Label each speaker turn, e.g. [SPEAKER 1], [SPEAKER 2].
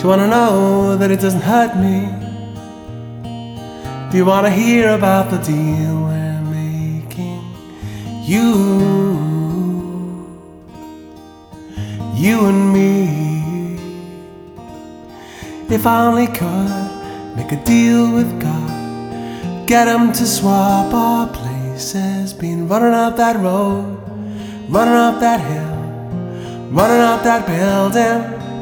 [SPEAKER 1] Do you wanna know that it doesn't hurt me? Do you wanna hear about the deal we're making? You and me. If I only could make a deal with God, get him to swap our places. Been running up that road, running up that hill, running up that building.